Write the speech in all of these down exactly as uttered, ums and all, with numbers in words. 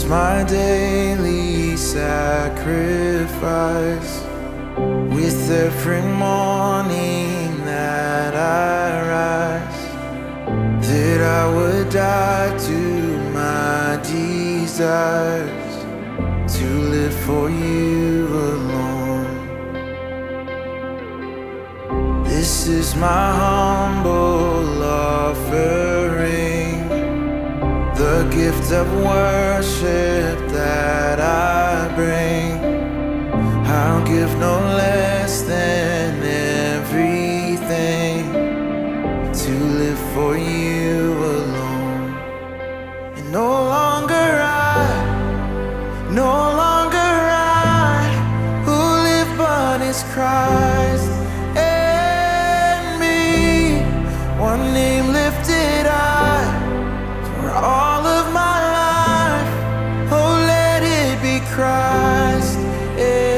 my daily sacrifice. With every morning that I rise, that I would die to my desires, to live for you alone. This is my humble offering, the gift of worship that I bring. I'll give no less than everything to live for you alone. And no longer I, no longer I who live, but it's Christ and me. One name lifted high for all of my life. Oh, let it be Christ and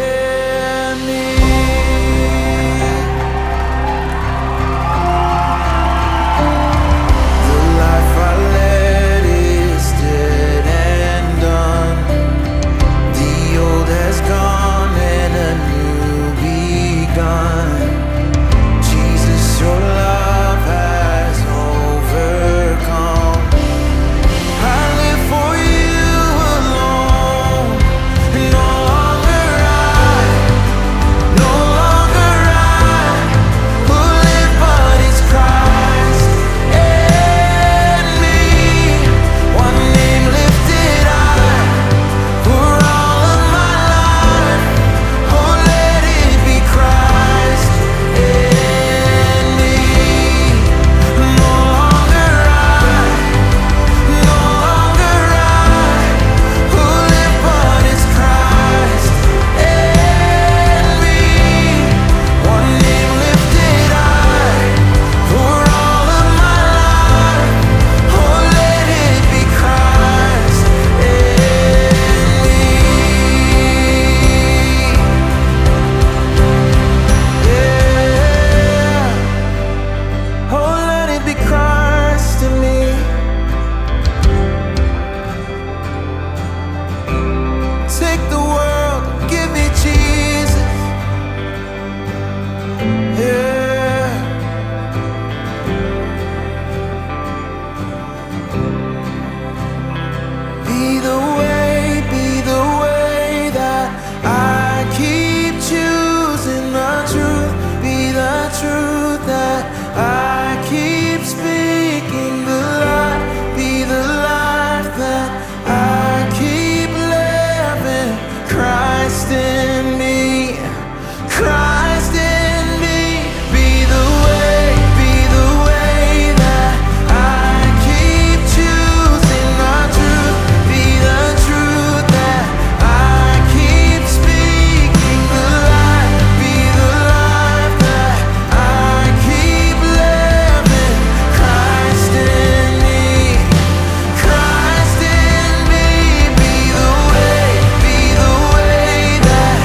that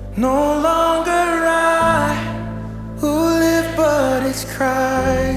No longer I who live, but it's Christ.